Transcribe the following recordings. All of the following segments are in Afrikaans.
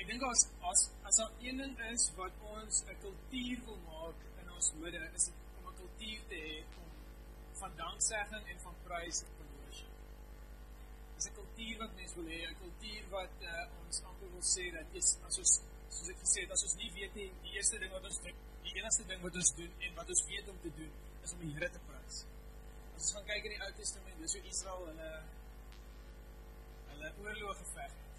Ek dink as daar een ding is wat ons 'n kultuur wil maak in ons midde, is dit om 'n kultuur te hê om van danksegging en van prys en worship. Dis 'n kultuur wat mens wil hê, 'n kultuur wat ons amper wil sê dat soos ek gesê het, as ons nie weet nie, die eerste ding wat ons doen, die enigste ding wat ons doen en wat ons weet om te doen, is om die Here te prys. As ons gaan kyk in die Ou Testament, dis hoe Israel hulle oorlog geveg het.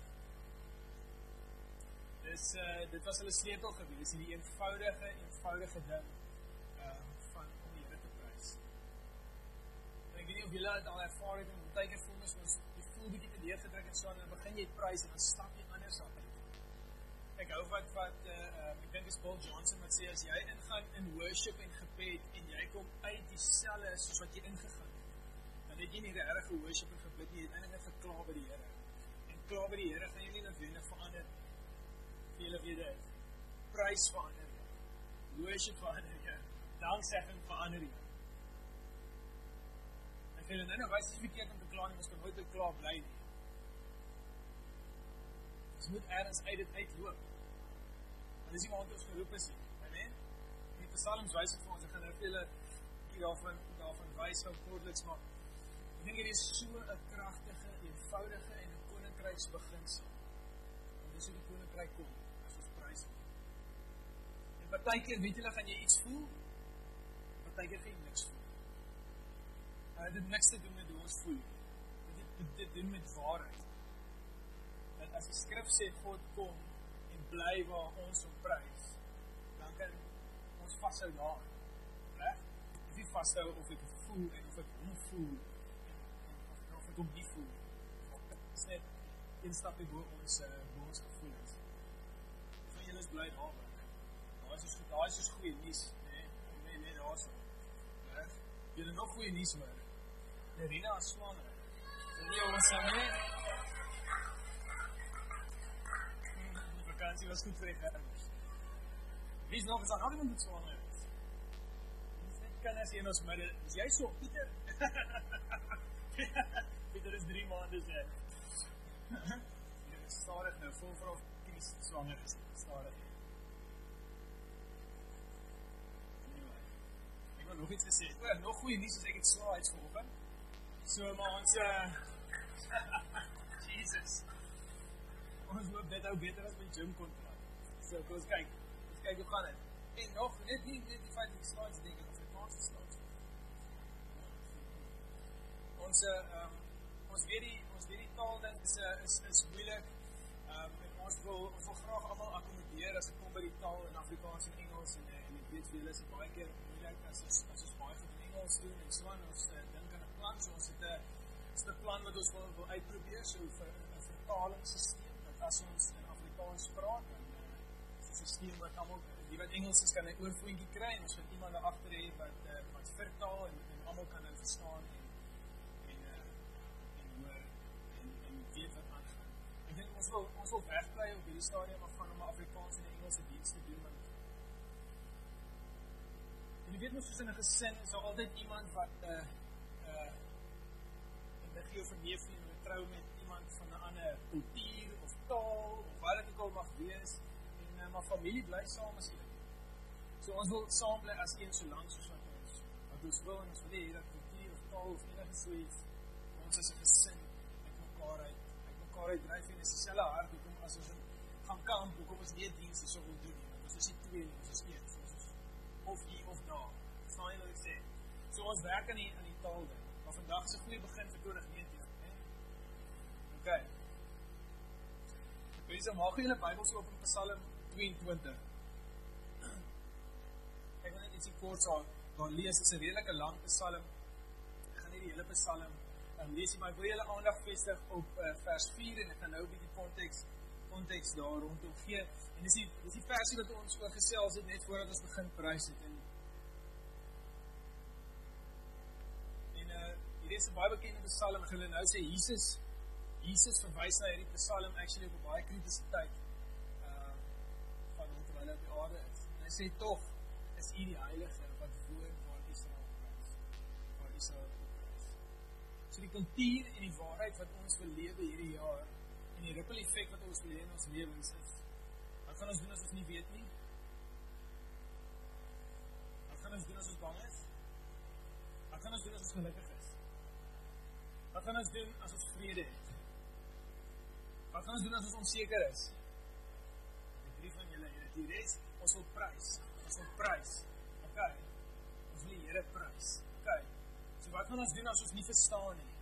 Dit was hulle sleutel gewees, die eenvoudige ding van om die Here te prys. En ek weet nie of julle het al ervaar het, en baie keer voel ons, jy voel bietjie te neergedruk en so, en dan begin jy prys, en dan stap jy anders af. Ek hou wat ek dink is Paul Johnson wat sê, as jy ingaan in worship en gebed, en jy kom uit dieselfde soos wat jy ingegaan het, dan het jy nie regtig worship en gebed nie, jy het eintlik net gekla by die Here. En kla by die Here gaan jy nie noodwendig verander. Julle weet dit. Prys verander jy. Worship verander jy. Danksegging verander jy. En vir julle nou wys dit verkeerd om te kla nie, ons kan nooit te kla bly nie. Ons moet ergens uit dit uitloop. Want dis nie waar ons geroep is nie. Amen. Die Psalms wys dit vir ons, ek gaan nou vir julle daarvan wys van kortliks, maar ek dink hier is so 'n kragtige, eenvoudige en 'n koninkryksbeginsel. En dis hoe die koninkryk kom. En partykeer, weet julle, gaan jy iets voel, partykeer gaan jy niks voel. Dit niks te doen met hoe ons voel. Dit doen met waarheid. Dat as die skrif sê, God kom en bly waar ons hom prys, dan kan ons vashou daar. Reg? Of nie vashou of ek voel en of ek hom voel en of ek hom nie voel. Dit is net een stapie bo ons gevoelens. Van julle is bly daar. Daar is goeie nuus, nee, daar is julle nog goeie nuus hoor. Nerina is swanger. Nee, ons nee. Die vakansie was goed vir die germis. Wie is nog, is daar nog iemand wat swanger is? Dit is net kinders in ons midde. Is jy so, Pieter? Pieter is 3 maande sê. Jy is stadig nou, vol vir of kies swanger is. Stadig. Nog iets gesê. Nog goeie nuus as ek het slides vanoggend. So maar ons Jesus. Ons loop dit ou beter as my gym kontrak. So kom ons kyk hoe gaan dit. En nog net die feit dat die slides dink ek Afrikaanse slides. Ons weet die taal ding is moeilik. En ons wil graag almal akkommodeer as ek kom by die taal in Afrikaans en Engels en ek weet vir julle is baie keer as ons baie goed in Engels doen en so aan, ons dink aan 'n plan, so ons het 'n plan wat ons wil uitprobeer, so vir 'n vertalingssysteem, dat as ons in Afrikaans praat, dan is 'n systeem wat almal, die wat Engels is, kan 'n oorvoetjie kry, en ons gaan iemand daar agter hê wat vertaal, en almal kan dit verstaan, en hoor, en weet wat aangaan. Ek dink ons wil wegbly op hierdie stadium van om 'n Afrikaans en 'n Engelse diens te doen, want jy weet mos soos in 'n gesin, is daar altyd iemand wat en dit gee vir neefie en trou met iemand van 'n ander kultuur of taal of wat dit ook al mag wees, en maar familie bly saam as julle. So ons wil saam bly as een so lank soos wat ons wil, en ons wil hê dat kultuur of taal of enige so iets, ons as 'n gesin uit mekaar uit dryf, en is dieselfde hart hoekom as ons gaan kamp, hoekom ons nie 'n diens so wil doen nie, want ons is nie twee nie, ons is een. Of hier of daar. Verstaan jy wat ek sê? So ons werk aan die taal ding. Maar vandag is 'n goeie begin vir 2019. Okay. Wees dan maak julle Bybels oop in Psalm 22. Ek wil net ietsie kort daar lees. Dit is 'n redelike lang Psalm. Ek gaan nie die hele Psalm lees nie, maar ek wil julle aandag vestig op vers 4, en ek gaan nou 'n bietjie konteks daar rondom gee. En dis die versie wat ons oor gesels het net voordat ons begin prys het. En hierdie is 'n baie bekende Psalm. Ek wil nou sê Jesus verwys na hierdie Psalm actually op 'n baie kritiese tyd van hom terwyl hy op die aarde is. En hy sê tog is U die Heilige wat woon waar Israel prys. So die kultuur en die waarheid wat ons wil lewe hierdie jaar, en die ripple effek wat ons wil hê in ons lewens Wat gaan ons doen as ons nie weet nie? Wat gaan ons doen as ons bang is? Wat gaan ons doen as ons gelukkig is? Wat gaan ons doen as ons vrede het? Wat gaan ons doen as ons onseker is? Die drie van julle, die res, ons wil prys. Ons wil prys. Okay. Ons wil die Here prys. Okay. So wat gaan ons doen as ons nie verstaan nie?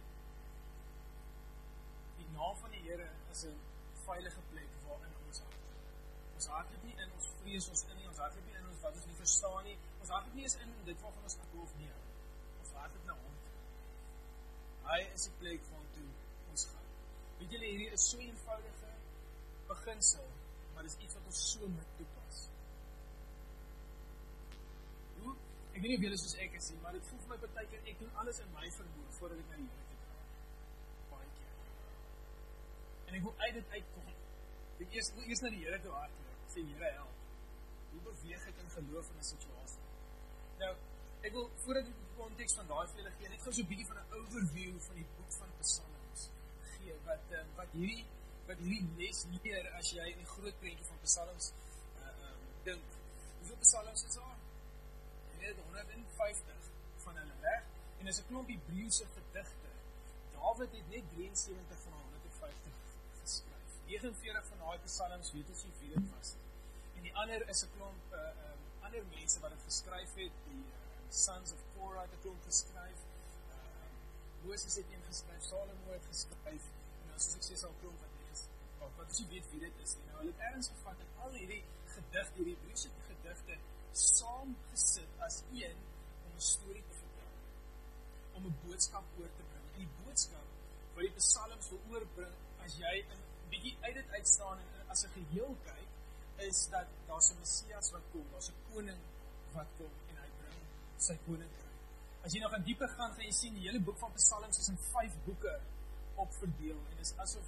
Die naam van die Here is 'n veilige plek waarin ons hart. Ons hardloop nie in ons vrees ons in nie, ons hardloop nie in ons wat ons nie verstaan nie, ons hardloop nie eens in dit waarvan ons geloof nie. Ons hardloop na hom. Hy is die plek waartoe ons gaan. Weet julle, hierdie is so 'n eenvoudige beginsel, maar dit is iets wat ons so moet toepas. Hoe? Ek weet nie of julle soos ek is nie, maar dit voel vir my partykeer ek doen alles in my vermoë voordat ek na die Here toe gaan. Baie keer. En ek wil uit dit uitkom. Ek wil eers na die Here toe hardloop. Sê Here help. Hoe beweeg ek in geloof in 'n situasie? Nou, ek wil voordat ek die konteks van daai vir julle gee, net gou so 'n bietjie van 'n overview van die boek van Psalms gee wat hierdie les leer as jy in die groot prentjie van Psalms dink. Hoeveel Psalms is daar? Jy weet 150 van hulle reg en is 'n klomp Hebreëse gedigte. Dawid het net 73 van 150 geskryf. 49 van daai Psalms weet ons nie wie dit was nie. En die ander is 'n klomp ander mense wat dit geskryf het, die sons of Korah het 'n klomp geskryf. Moses het een geskryf, Salomo het geskryf, en nou soos ek sê, sal klomp wat nie geskryf, wat ons nie weet wie dit is nie. Nou, hulle het ergens gevat en al hierdie gedigte, hierdie Hebreëse gedigte, saamgesit as een om 'n storie te vertel, om 'n boodskap oor te bring. En die boodskap wat die Psalms wil oorbring, as jy 'n bietjie uit dit uitstaan en as 'n geheel kyk, is dat daar's 'n Messias wat kom, daar's 'n koning wat kom en hy bring sy koninkryk. As jy nog aan dieper gaan jy sien die hele boek van Psalms is in 5 boeke opverdeel en is asof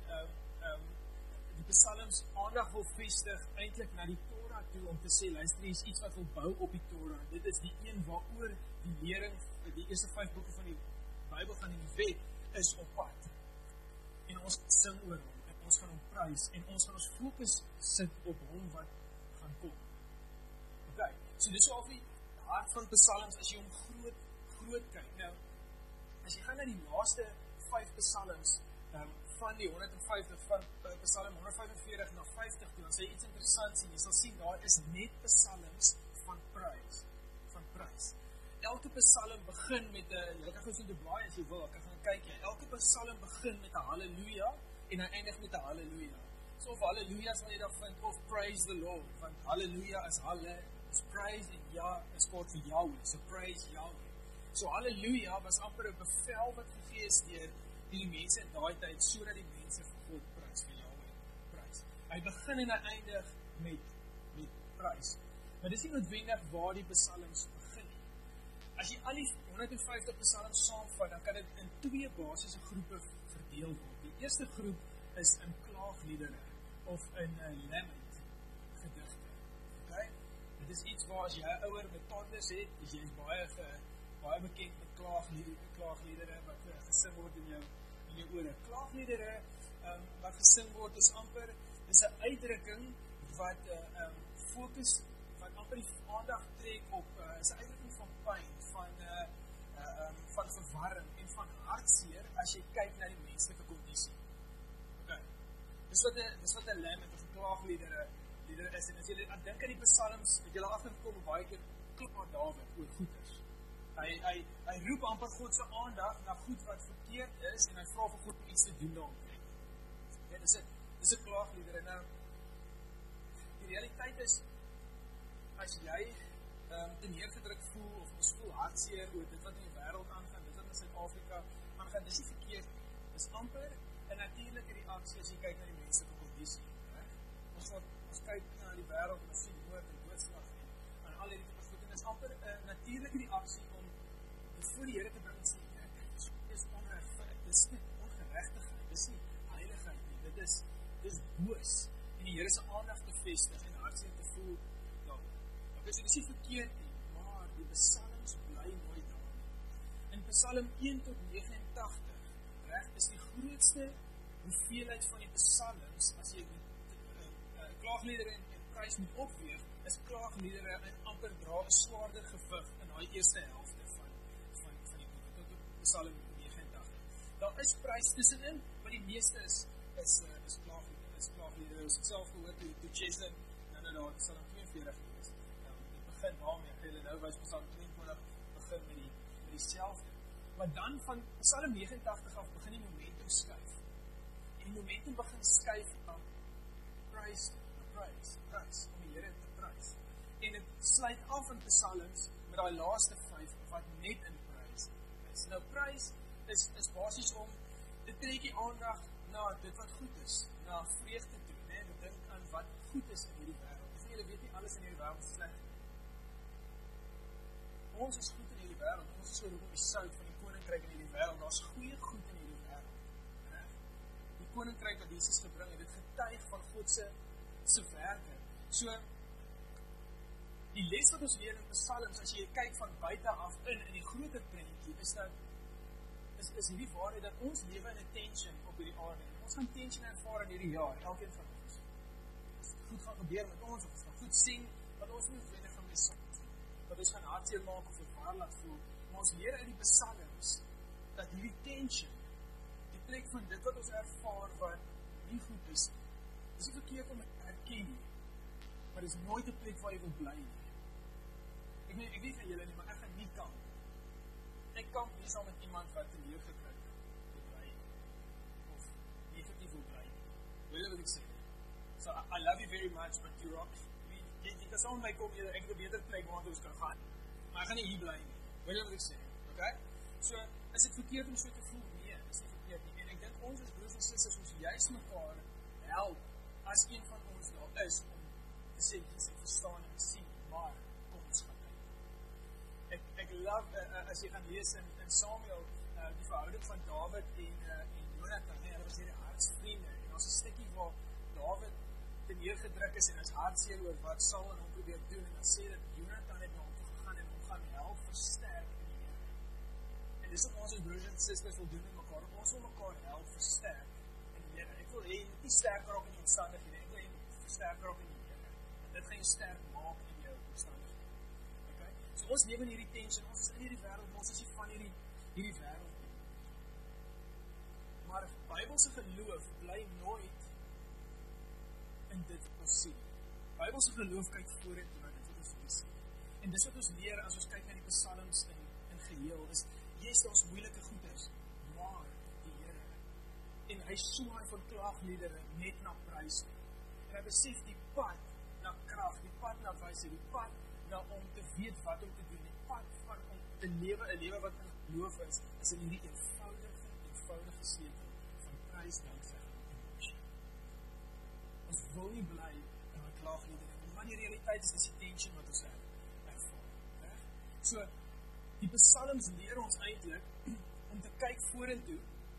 die Psalms aandag wil vestig eintlik na die Torah toe om te sê, luister, hier is iets wat wil bou op die Torah. Dit is die een waaroor die lering, die eerste 5 boeke van die Bybel gaan in die wet is op pad. En ons sing oor hom en ons gaan hom prys en ons gaan ons fokus sit op hom wat gaan kom. Okay, so dit is al die hart van Psalms as jy hom groot kyk. Nou, as jy gaan na die laaste 5 Psalms van die 150 van Psalm 145 na 50 toe, dan sê jy iets interessants en jy sal sien daar is net Psalms van prys. Elke Psalm begin met 'n, jy kan gou so te blaai as jy wil, ek kan gaan kyk jy. Elke Psalm begin met 'n haleluja en hy eindig met 'n haleluja. So of haleluja sal jy daar vind of praise the Lord, want haleluja is halle, is praise en ja is kort vir Yahweh, so praise Yahweh. So haleluja was amper 'n bevel wat gegee is deur die mense in daai tyd sodat die mense vir God prys, vir Yahweh prys. Hy begin en hy eindig met prys. Maar dis nie noodwendig waar die Psalms begin nie. As jy al die 150 Psalms saamvat, dan kan dit in 2 basiese groepe verdeel word. Die eerste groep is in klaagliedere of in 'n lament gedigte. Okay? Dit is iets waar as jy 'n ouer met toddlers het, jy is baie bekend met klaagliedere wat gesing word in jou ore. Klaagliedere wat gesing word is amper, is 'n uitdrukking wat fokus, wat amper die aandag trek op, is 'n uitdrukking van pyn, van verwarring en van hartseer as jy kyk na die menslike kondisie. Okay. Dis wat 'n lament of 'n klaagliedere is. En as jy dink aan die Psalms, het jy al agtergekom baie keer kla Dawid oor goeders. Hy roep amper God se aandag na goed wat verkeerd is en hy vra vir God om iets te doen daaromtrent. Ja, dis 'n klaagliedere. Nou, die realiteit is, as jy te neergedruk voel, of ons voel hartseer oor dit wat in die wêreld aangaan, dit wat in Suid-Afrika aangaan, dis nie verkeerd. Dis amper 'n natuurlike reaksie as jy kyk na die menslike kondisie. Ons kyk na die wêreld en ons sien moord en doodslag en al hierdie tipe goed, en dis amper 'n natuurlike reaksie om voor die Here te bring en sê, dit is onregverdig, dit is nie ongeregtigheid, dit is nie heiligheid nie, dit is boos, en die Here se aandag te vestig en hartseer te voel daaroor. Okay, so dit is nie verkeerd nie, maar die Psalms bly nooit daar nie. In Psalm 1 tot 89, is die grootste hoeveelheid van die Psalms, as jy klaagliedere en prys moet opweeg, is klaagliedere en amper dra 'n swaarder gewig in daai eerste helfte van die boek, tot op Psalm 89. Daar is prys tussenin, maar die meeste is klaagliedere. Ons het self gehoor toe Cheslin nou daar Psalm 42 lees. Dit begin daarmee, julle nou wys Psalm 22 begin met dieselfde. Maar dan van Psalm 89 af begin die momentum skuif. En die momentum begin skuif na prys, om die Here te prys. En dit sluit af in Psalms met daai laaste 5 wat net in prys is. Nou prys is basies om dit trek die aandag na dit wat goed is, na vreugde toe, né? Dit dink aan wat goed is in hierdie wêreld. Dis nie julle weet nie alles in hierdie wêreld is sleg. Ons is goed in hierdie wêreld. Ons is so rondom die sout van die koninkryk in hierdie wêreld. Daar's goeie goed in hierdie wêreld. Né? Die koninkryk wat Jesus gebring het, dit getuig van God se werke. So die les wat ons leer in Psalms, as jy kyk van buite af in die groter prentjie, is dat is hierdie waarheid dat ons lewe in 'n tension op hierdie aarde. Ons gaan tension ervaar in hierdie jaar, elkeen van ons. As dit goed gaan gebeur met ons, of ons gaan goed sien, wat ons nie noodwendig gaan mis wat ons gaan hartseer maak of vervaar laat voel. Maar ons leer uit die Psalms dat hierdie tension, die plek van dit wat ons ervaar wat nie goed is nie verkeerd om te erken nie. Maar dit is nooit 'n plek waar jy wil bly nie. Ek weet van julle nie, maar ek gaan nie kamp. Ek kamp nie saam met iemand wat teleurgekry wil bly nie. Of negatief wil bly nie. Weet jy wat ek sê? So, I love you very much, but you're wrong. Jy kan saam met my kom, ek het 'n beter plek waar ons kan gaan. Maar ek gaan nie hier bly nie. Weet jy wat ek sê? Okay? So, is dit verkeerd om so te voel? Nee, is nie verkeerd nie. En ek dink ons as broers en susters, ons juis mekaar help as een van ons daar is om te sê, ek verstaan en sien, maar kom ons gaan kyk. Ek love, as jy gaan lees in Samuel, die verhouding van Dawid en Jonathan, hulle was hierdie hartsvriende, en ons 'n stukkie waar Dawid te neergedruk is en is hartseer oor wat Saul en hom probeer doen, en dan sê dat Jonathan het na hom toe gegaan en hom gaan help versterk in die Here. En dis wat ons as broers en susters wil doen met mekaar, ons wil mekaar help versterk in die Here. Ek wil hê jy moet nie sterk raak in jou omstandighede, ek wil hê jy moet sterk raak in die Here. En dit gaan jou sterk maak in jou omstandighede. Okay? So ons lewe in hierdie tension, ons is in hierdie wêreld, ons is nie van hierdie wêreld nie. Maar Bybelse geloof bly nooit in dit wat ons sien. Bybelse geloof kyk vorentoe na dit wat ons nie sien. En dis wat ons leer as ons kyk na die Psalms in geheel, is yes, daar's moeilike goeders, maar die Here. En hy swaai van klaagliedere net na prys. En hy besef die pad na krag, die pad na wysheid, die pad na om te weet wat om te doen, die pad van om te lewe 'n lewe wat in geloof is in hierdie eenvoudige sleutel van prys, danksegging en worship. Ons wil nie bly in 'n klaagliedere nie, maar die realiteit is die tension wat ons ervaar. So, die Psalms leer ons eintlik om te kyk vorentoe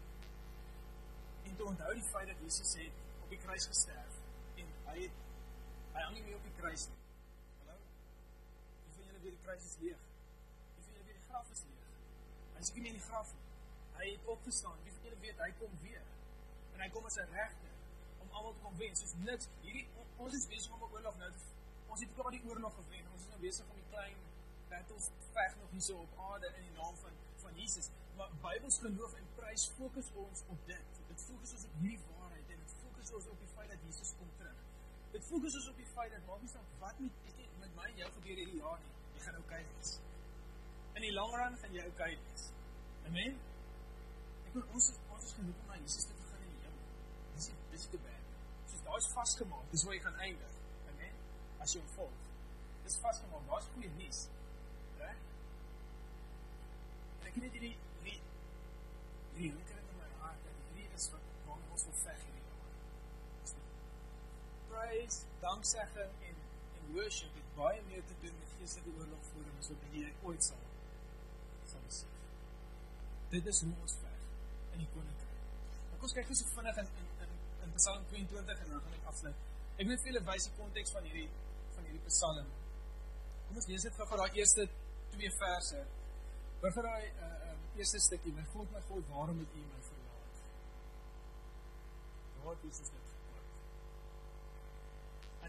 en te onthou die feit dat Jesus het op die kruis gesterf en hy hang nie meer op die kruis nie. Hallo? Wie van julle weet die kruis is leeg? Wie van julle weet die graf is leeg? Hy is nie meer in die graf nie. Hy het opgestaan. Wie van julle weet hy kom weer? En hy kom as 'n regter om almal te kom wen. Soos niks. Ons is besig om 'n oorlog nou. Ons het klaar die oorlog gewen. Ons is nou besig om die klein battles veg nog hier so op aarde in die naam van Jesus. Maar Bybels geloof en prys fokus ons op dit. Dit fokus ons op hierdie waarheid en dit fokus ons op die feit dat Jesus kom terug. Dit fokus ons op die feit dat maak nie saak wat met my en jou gebeur hierdie jaar nie. Jy gaan okay wees. In die long run gaan jy okay wees. Amen. Ek wil ons is genoeg om na Jesus te gaan in die hemel. Dis die bad. Soos daar is vasgemaak, dis waar jy gaan eindig. Amen. As jy hom volg. Dis vasgemaak, daar's goeie nuus. Reg? En ek het net hierdie hinkering in my hart, dat hierdie is wat ons wil veg hierdie jaar. Praise, danksegging en worship het baie meer te doen met geestelike oorlogvoering as wat jy ooit sal besef. Dit is hoe ons veg in die koninkryk. Ek ons kyk so vinnig in Psalm 22 en dan gaan ek afsluit. Ek wil net vir julle wys die konteks van hierdie Psalm. Kom ons lees dit gou daai eerste 2 verse. Hoor vir daai eerste stukkie. My God, waarom het U my verlaat? Wat is dit?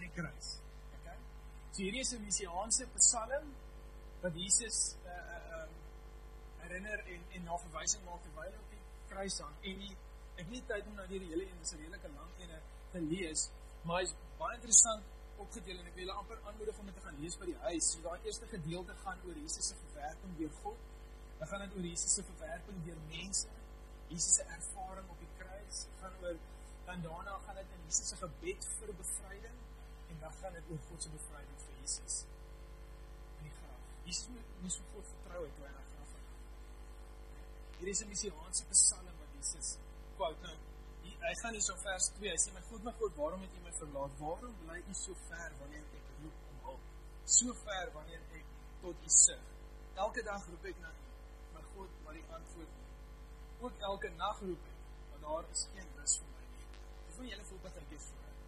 aan die kruis. Okay? So hierdie is 'n messiaanse psalm wat Jesus herinner en na verwysing maak terwyl op die kruis hang. En ek het nie tyd om nou die hele een, dis 'n redelike lang ene te lees, maar hy is baie interessant opgedeel en ek wil julle amper aanmoedig om dit te gaan lees by die huis. So daai eerste gedeelte gaan oor Jesus se verwerping deur God. Dan gaan dit oor Jesus se verwerping deur mense. Jesus se ervaring op die kruis. Dan daarna gaan dit in Jesus se gebed vir bevryding en dan gaan dit oor God se bevryding vir Jesus in die graf. Jesus moes vir God vertrou het toe hy in die graf was. Hier is 'n messiaanse psalm wat Jesus quote. Nou, hy gaan hier so vers 2. Hy sê, my God, waarom het U my verlaat? Waarom bly U so ver wanneer ek roep om hulp? So ver wanneer ek tot U sug. Elke dag roep ek na U, my God, maar U antwoord nie. Ook elke nag roep ek, maar daar is geen rus vir my nie. Hoeveel julle voel dat ek dit vir my?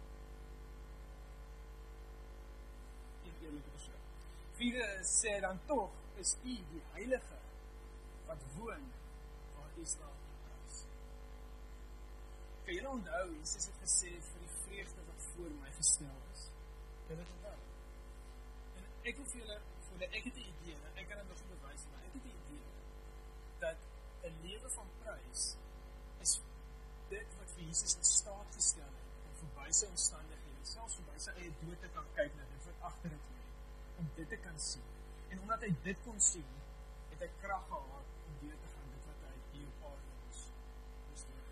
Een eerlike persoon. Vierde sê dan tog, is U die Heilige wat woon waar Israel is. Kan julle onthou, Jesus het gesê vir die vreugde wat voor my gestel is. Kan dit onthou? En ek wil vir julle, ek het 'n idee, en ek kan dit nog nie bewys nie, maar ek het 'n idee dat 'n lewe van prys is dit wat vir Jesus in staat gestel het om verby sy omstandighede, selfs verby sy eie dood te kan kyk na dit wat agter dit lê, om dit te kan sien. En omdat hy dit kon sien, het hy krag gehad om deur te gaan dit wat hy hier op aarde moes doen.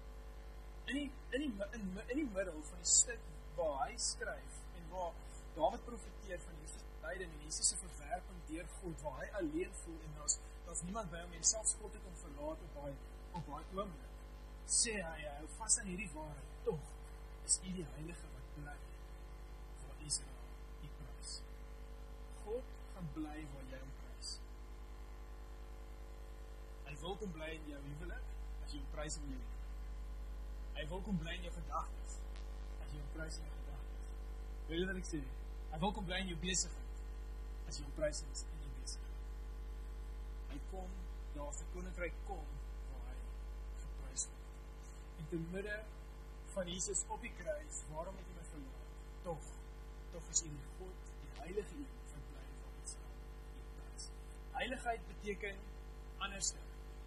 In die middel van die stuk waar hy skryf en waar Dawid profeteer van Jesus lyding en Jesus se verwerping deur God, waar hy alleen voel en daar's niemand by hom en selfs God het hom verlaat op daai oomblik, sê hy hou vas aan hierdie waarheid. Tog is U die Heilige wat bly waar Israel U prys. God gaan bly waar jy hom prys. Hy wil kom bly in jou huwelik as jy hom prys in jou huwelik. Hy wil kom bly in jou gedagtes as jy hom prys in jou gedagtes. Weet jy wat ek sê? Hy wil kom bly in jou besigheid as jy hom prys in jou besigheid. Hy kom, daar sy koninkryk kom waar hy geprys word. En te midde van Jesus op die kruis, waarom het hy my verlaat? Tog is U die God, die Heilige Een wat bly waar Israel U prys. Heiligheid beteken anderste.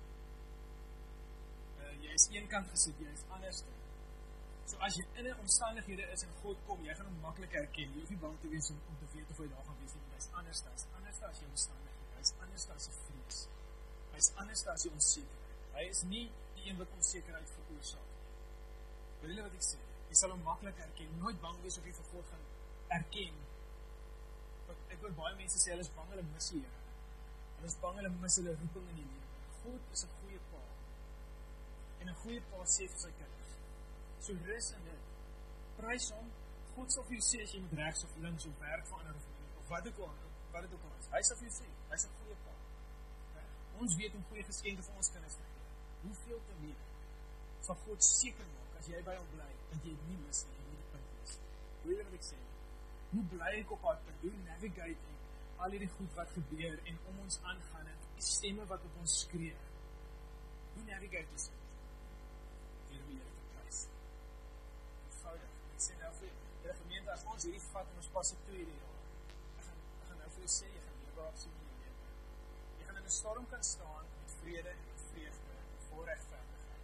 Jy is eenkant gesit, jy is anderste. So as jy in 'n omstandighede is en God kom, jy gaan hom maklik herken. Jy hoef nie bang te wees om te weet of hy daar gaan wees nie, want hy is anderste. Hy is anderste as jou omstandighede. Hy is anderste as die vrees. Hy is anderste as die onsekerheid. Hy is nie die een wat onsekerheid veroorsaak nie. Weet julle wat ek sê? Jy sal hom maklik herken. Nooit bang wees of jy vir God gaan erken. Want ek hoor baie mense sê hulle is bang hulle mis die Here. Hulle is bang hulle mis hulle roeping in die lewe. God is 'n goeie Pa. En 'n goeie Pa sê vir sy kinders. So rus in dit. Prys hom. God sal vir jou sê as jy moet regs of links of werk verander of wat dit ook al is. Hy sal vir jou sê, hy's 'n goeie Pa. Ons weet om goeie geskenke vir ons kinders te gee. Hoeveel te meer sal God seker maak as jy by hom bly dat jy dit nie mis nie, jy moet die punt wees. Hoe jy wat ek sê? Hoe bly ek op haar punt? Hoe navigate ek al hierdie goed wat gebeur en om ons aangaan en die stemme wat op ons skree? Hoe navigate ons dit? Deur die Here te prys. Eenvoudig. Ek sê nou vir die gemeente, as ons hierdie vat en ons pas op 2 jaar, ek gaan nou vir jou sê, jy gaan lewe op so 'n lewe. Jy gaan in 'n storm kan staan met vrede en met vreugde en vol regverdigheid.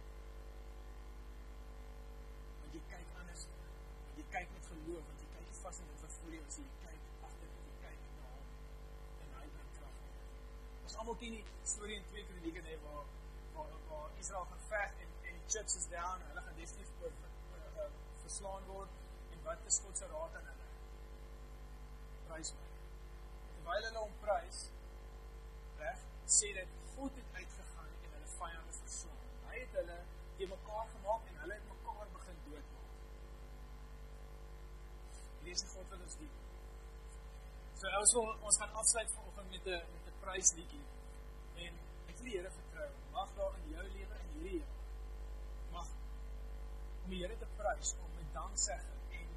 Want jy kyk anders. Want jy kyk met geloof, want jy kyk nie vas in dit wat voor jou is, jy kyk agter dit, jy kyk na hom en hy bring krag. Ons almal ken die storie in 2 Kronieke nê waar Israel gaan veg en die chips is down en hulle gaan definitief verslaan word en wat is God se raad aan hulle? Prys my. Terwyl hulle hom prys, reg, sê dit God het uitgegaan en hulle vyande verslaan. Hy het hulle te mekaar gemaak en hulle het mekaar begin doodmaak. Hierdie is die God wat ons dien. So ons gaan afsluit vanoggend met 'n prysliedjie. En ek wil die Here vertrou. Mag daar in jou lewe en hierdie jaar mag om die Here te prys, om met danksegging en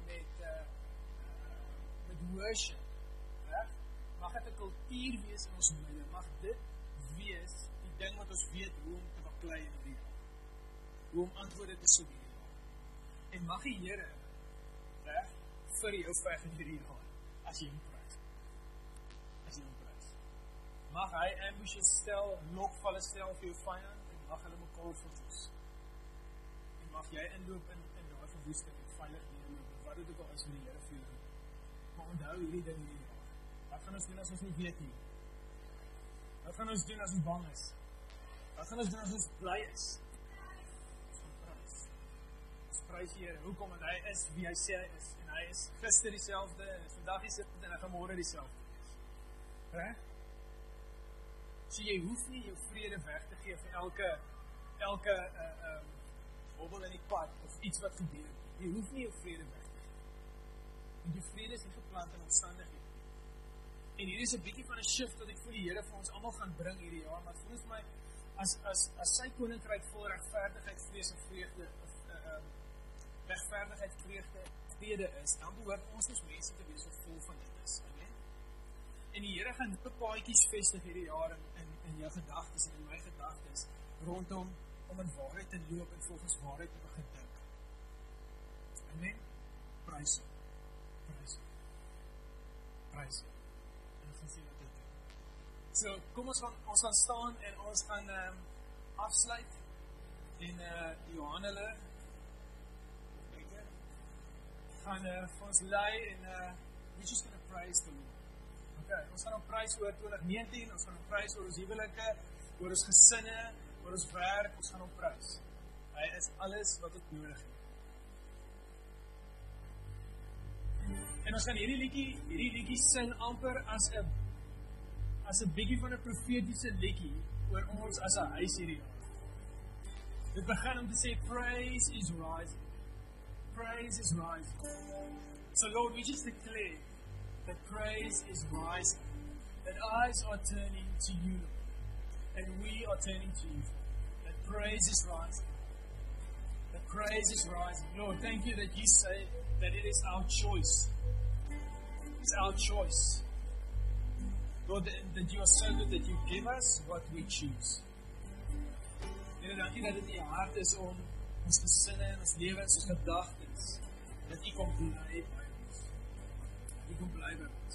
met worship, reg? Mag dit 'n kultuur wees in ons midde. Mag dit wees die ding wat ons weet hoe om te baklei in die jaar. Hoe om antwoorde te soek in die jaar. En mag die Here, reg, vir jou veg in hierdie jaar, as jy hom prys. As jy hom prys. Mag hy ambushes stel, lokvalle stel vir jou vyand, en mag hulle mekaar verwoes. En mag jy inloop in daai verwoesting en veilig neerloop, wat dit ook al is wat die Here vir jou doen. Maar onthou hierdie ding hierdie jaar. Wat gaan ons doen as ons nie weet nie? Wat gaan ons doen as ons bang is? Wat gaan ons doen as ons bly is? Ons gaan prys. Ons prys die Here. Hoekom? Want hy is wie hy sê hy is. En hy is gister dieselfde, en vandag dieselfde, en hy gaan môre dieselfde wees. Hè? So jy hoef nie jou vrede weg te gee vir elke hobbel in die pad, of iets wat gebeur. Jy hoef nie jou vrede weg te gee. Want jou vrede is nie geplant in omstandighede. En hier is 'n bietjie van 'n shift wat ek voel die Here vir ons almal gaan bring hierdie jaar, maar voel my, as sy koninkryk vol regverdigheid, vrees en vreugde, regverdigheid, vreugde, vrede is, dan behoort ons as mense te wees wat vol van dit is. Amen? En die Here gaan nuwe paadjies vestig hierdie jaar in jou gedagtes en in my gedagtes, rondom om in waarheid te loop en volgens waarheid te begin dink. Amen? Prys hom. Prys hom. Prys hom. So, kom ons gaan staan en ons gaan afsluit en Johan hulle gaan vir ons lei en we're just going to praise the Lord. Okay, ons gaan op prys oor 2019, ons gaan op prys oor ons huwelike, oor ons gesinne, oor ons werk, ons gaan op prys. Hy is alles wat ons nodig het. En ons gaan hierdie liedjie sing amper as 'n bietjie van 'n profetiese liedjie oor ons as 'n huis hierdie jaar. Dit begin om te sê, praise is rising. Praise is rising. So Lord, we just declare that praise is rising. That eyes are turning to you, Lord. And we are turning to you. That praise is rising. That praise is rising. Lord, thank you that you say that it is our choice. It's our choice. Lord, that you are so good that you give us what we choose. Here, dankie dat dit in jou hart is om ons gesinne en ons lewens, ons gedagtes, dat U kom bly by ons. U kom bly by ons.